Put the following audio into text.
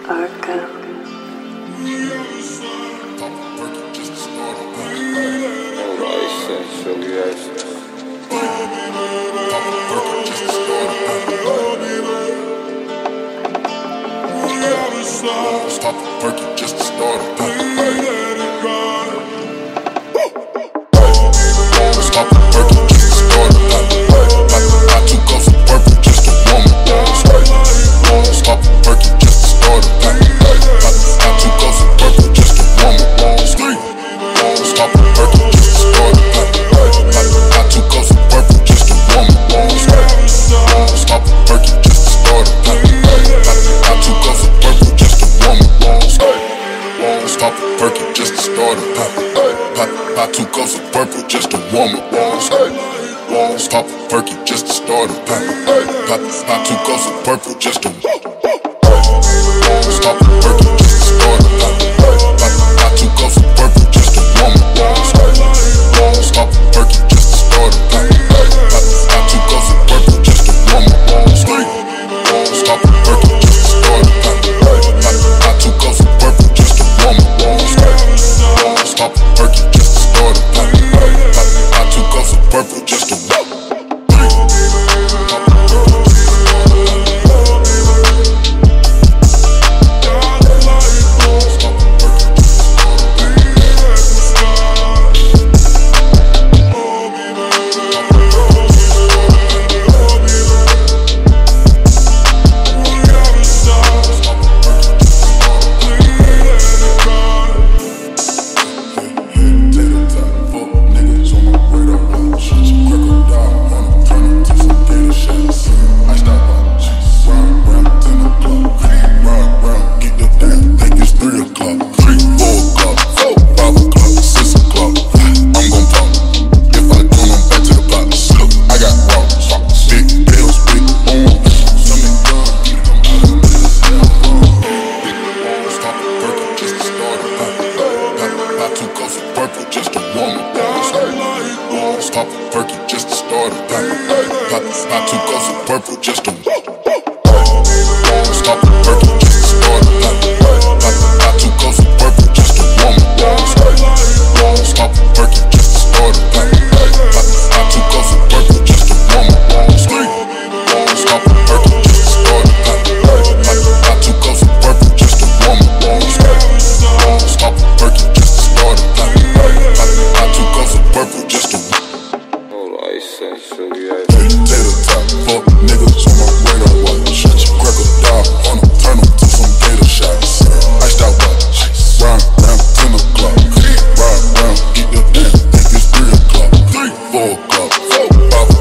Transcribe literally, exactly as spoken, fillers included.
Parker. Stop the perky just to start a Stop the perky just to start a I two cups of purple just to warm it. Stop the perky just to start a I two cups of purple just to warm it. Stop the perky just to start a I two cups of purple just to warm it. Stop the perky just to start a I two cups of purple just to warm it. Stop the perky just to start a Pop two cups of purple just to warm up. Stop the perky just to start a Pop pop two cups of purple just to Stop the perky just to start a Pop two cups of purple just to warm up. Stop the perky just to start a Pop two cups of purple just to warm up. Stop the perky just to start a Pop two cups of purple just to warm up. Stop the perky just to start a I two cups of purple just to Stop the perky just to start a Pop pop two cups of purple just to Stop the perky just to start a Pop two cups of purple just to warm it. Stop the perky just to start a Pop two cups of purple just to warm it. Stop the perky just to start a Pop two cups of purple just to warm it. Stop the perky just to start a Pop two cups of purple just to Tater top, fuck niggas on my radar watch. Shut your cracker down on them, turn them to some gator shots. Iced out watch, round round ten o'clock. Ride round, get your damn, think it's three o'clock. Four o'clock, five o'clock.